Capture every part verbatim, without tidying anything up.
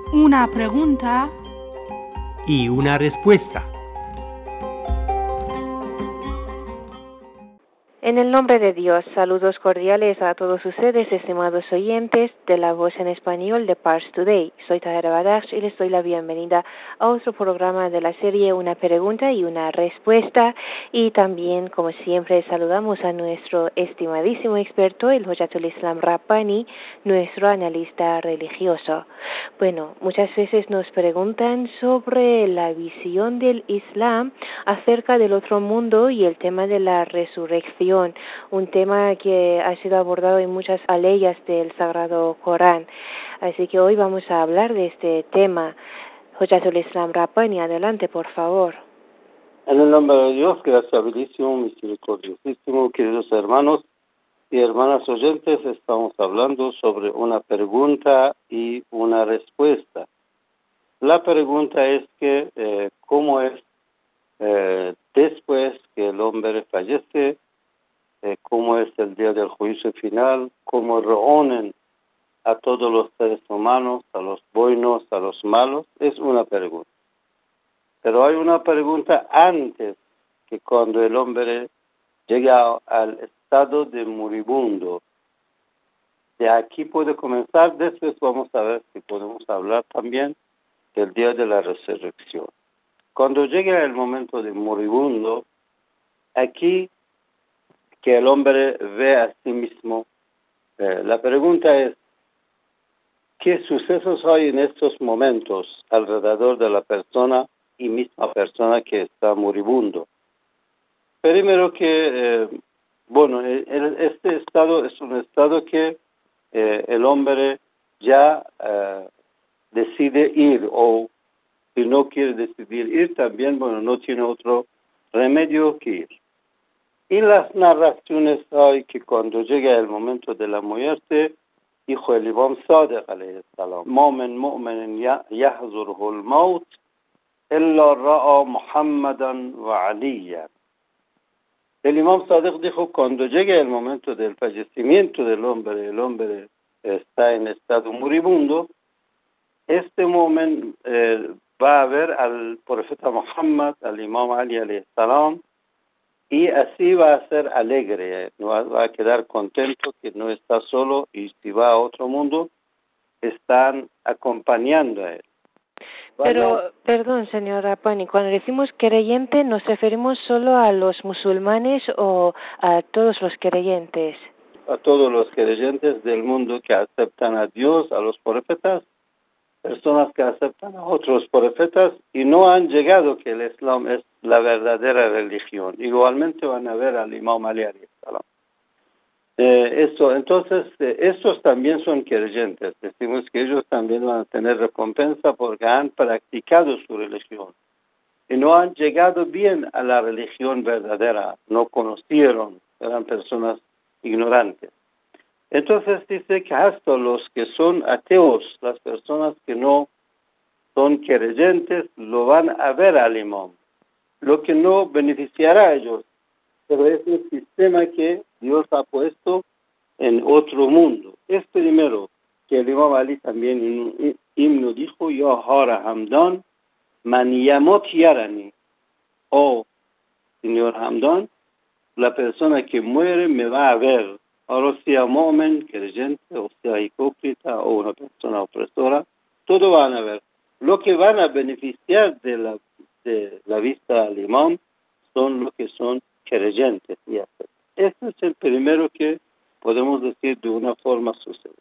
Una pregunta y una respuesta. En el nombre de Dios, saludos cordiales a todos ustedes, estimados oyentes de La Voz en Español de Pars Today. Soy Tahera Badakhsh y les doy la bienvenida a otro programa de la serie Una Pregunta y una Respuesta. Y también, como siempre, saludamos a nuestro estimadísimo experto, el Hojatul Islam Rabbani, nuestro analista religioso. Bueno, muchas veces nos preguntan sobre la visión del Islam acerca del otro mundo y el tema de la resurrección, un tema que ha sido abordado en muchas aleyas del Sagrado Corán. Así que hoy vamos a hablar de este tema. Hojatul Islam Rabbani, adelante, por favor. En el nombre de Dios, graciabilísimo, misericordiosísimo, queridos hermanos y hermanas oyentes, estamos hablando sobre una pregunta y una respuesta. La pregunta es que, eh, ¿cómo es eh, después que el hombre fallece? Eh, ¿Cómo es el día del juicio final? ¿Cómo reúnen a todos los seres humanos, a los buenos, a los malos? Es una pregunta. Pero hay una pregunta antes, que cuando el hombre llega al estado de moribundo. De aquí puede comenzar, después vamos a ver si podemos hablar también del día de la resurrección. Cuando llega el momento de moribundo, aquí que el hombre ve a sí mismo, eh, la pregunta es, ¿qué sucesos hay en estos momentos alrededor de la persona y misma persona que está moribundo? Primero que, eh, bueno, el, este estado es un estado que eh, el hombre ya eh, decide ir, o si no quiere decidir ir también, bueno, no tiene otro remedio que ir. Y las narraciones hay que cuando llega el momento de la muerte, dijo el Imam Sadiq alayhi salam, "Ma min mu'minin yahzuruhu al-maut illa ra'a Muhammadan wa Aliyan." El Imam Sadiq dijo, cuando llegue el momento del fallecimiento del hombre, el hombre está en estado moribundo, este momento eh, va a ver al profeta Muhammad, al Imam Ali alayhi salam, y así va a ser alegre, va, va a quedar contento que no está solo, y si va a otro mundo, están acompañando a él. Pero, a... perdón, señor Rabbani, cuando decimos creyente, ¿nos referimos solo a los musulmanes o a todos los creyentes? A todos los creyentes del mundo que aceptan a Dios, a los profetas, personas que aceptan a otros profetas y no han llegado que el Islam es la verdadera religión. Igualmente van a ver al Imam Ali alayhi salam. Eh, esto, entonces, eh, estos también son creyentes. Decimos que ellos también van a tener recompensa porque han practicado su religión y no han llegado bien a la religión verdadera, no conocieron, eran personas ignorantes. Entonces dice que hasta los que son ateos, las personas que no son creyentes, lo van a ver al imam, lo que no beneficiará a ellos, pero es un sistema que Dios ha puesto en otro mundo. Es primero que el Imam Ali también en un himno dijo, Ya Hara Hamdan, man yamut yarani. Oh, señor Hamdan, la persona que muere me va a ver. Ahora sea mu'min, creyente, o sea hipócrita, o una persona opresora, todo van a ver. Lo que van a beneficiar de la, de la vista al imam son los que son creyentes. Y este es el primero que podemos decir de una forma sucede.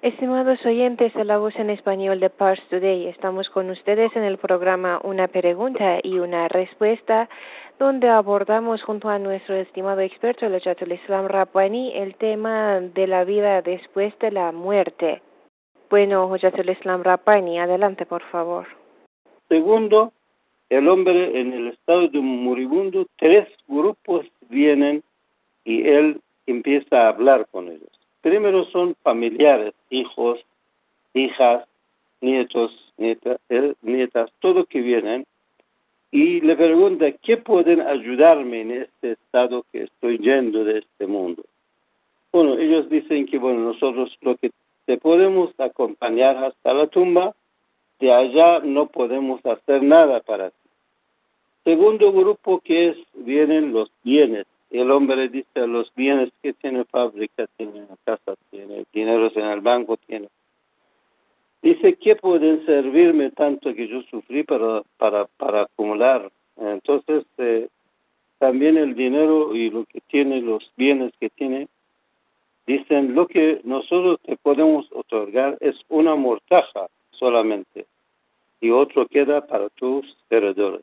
Estimados oyentes de la voz en español de Pars Today, estamos con ustedes en el programa Una pregunta y una respuesta, donde abordamos junto a nuestro estimado experto, el Hojatul Islam Rabbani, el tema de la vida después de la muerte. Bueno, Hojatul Islam Rabbani, adelante por favor. Segundo, el hombre en el estado de moribundo, tres grupos vienen y él empieza a hablar con ellos. Primero son familiares, hijos, hijas, nietos, nietas, nietas, todos que vienen, y le pregunta, ¿qué pueden ayudarme en este estado que estoy yendo de este mundo? Bueno, ellos dicen que, bueno, nosotros lo que te podemos acompañar hasta la tumba, de allá no podemos hacer nada para ti. Segundo grupo que es, vienen los bienes. El hombre dice los bienes que tiene fábrica, tiene casa, tiene dinero en el banco, tiene. Dice que pueden servirme tanto que yo sufrí para, para, para acumular. Entonces, eh, también el dinero y lo que tiene, los bienes que tiene, dicen lo que nosotros te podemos otorgar es una mortaja solamente y otro queda para tus heredores.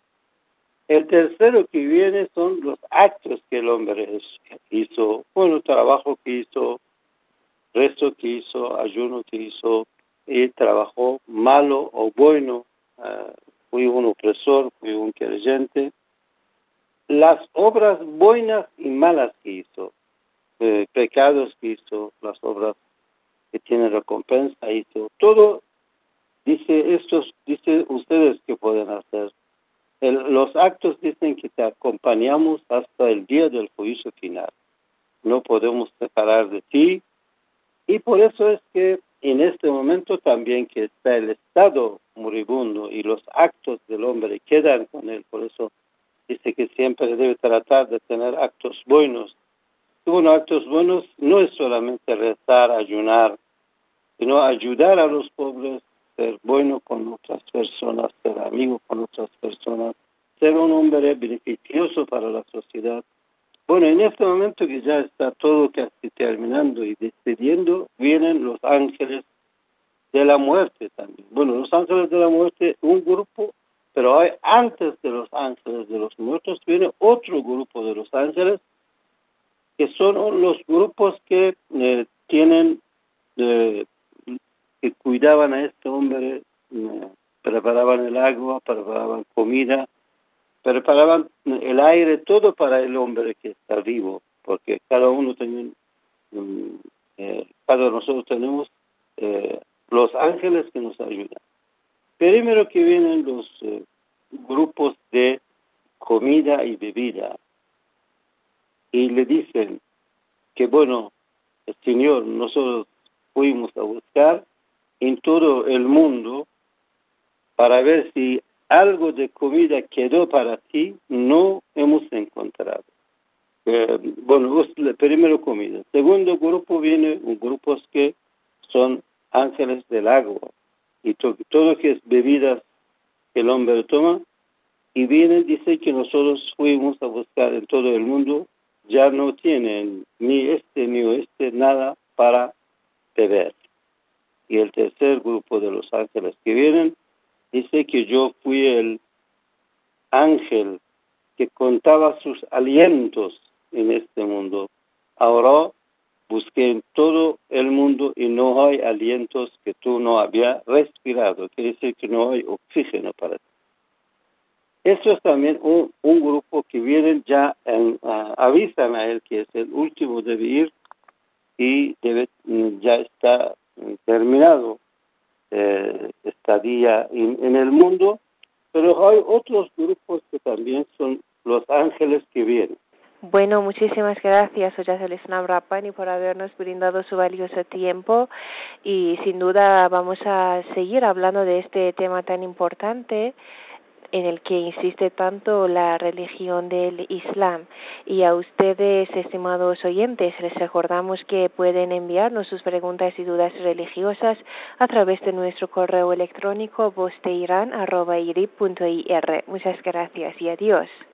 El tercero que viene son los actos que el hombre hizo, bueno, trabajo que hizo, resto que hizo, ayuno que hizo, y trabajó malo o bueno, uh, fui un opresor, fui un creyente. Las obras buenas y malas que hizo, eh, pecados que hizo, las obras que tienen recompensa hizo, todo dice estos, dice ustedes que pueden hacer. El, los actos dicen que te acompañamos hasta el día del juicio final. No podemos separar de ti. Y por eso es que en este momento también que está el estado moribundo y los actos del hombre quedan con él. Por eso dice que siempre debe tratar de tener actos buenos. Y bueno, actos buenos no es solamente rezar, ayunar, sino ayudar a los pobres, ser bueno con otras personas, ser amigo con otras personas, ser un hombre beneficioso para la sociedad. Bueno, en este momento que ya está todo casi terminando y despidiendo, vienen los ángeles de la muerte también. Bueno, los ángeles de la muerte, un grupo, pero hay antes de los ángeles de los muertos, viene otro grupo de los ángeles, que son los grupos que eh, tienen... Eh, que cuidaban a este hombre, eh, preparaban el agua, preparaban comida, preparaban el aire, todo para el hombre que está vivo, porque cada uno tiene, um, eh, cada uno de nosotros tenemos eh, los ángeles que nos ayudan. Primero que vienen los eh, grupos de comida y bebida, y le dicen que, bueno, el Señor, nosotros fuimos a buscar en todo el mundo para ver si algo de comida quedó para ti, no hemos encontrado. Eh, bueno, primero comida. Segundo grupo viene un grupos que son ángeles del agua y to, todo que es bebidas que el hombre toma, y viene, dice que nosotros fuimos a buscar en todo el mundo, ya no tienen ni este ni oeste nada para beber. Y el tercer grupo de los ángeles que vienen, dice que yo fui el ángel que contaba sus alientos en este mundo. Ahora busqué en todo el mundo y no hay alientos que tú no habías respirado. Quiere decir que no hay oxígeno para ti. Esto es también un, un grupo que vienen ya, en, uh, avisan a él que es el último debe ir y debe, ya está terminado eh, estadía en, en el mundo, pero hay otros grupos que también son los ángeles que vienen. Bueno, muchísimas gracias, Hojatul Islam Rabbani, por habernos brindado su valioso tiempo, y sin duda vamos a seguir hablando de este tema tan importante en el que insiste tanto la religión del Islam. Y a ustedes, estimados oyentes, les recordamos que pueden enviarnos sus preguntas y dudas religiosas a través de nuestro correo electrónico voz de irán arroba i r i p punto i r. Muchas gracias y adiós.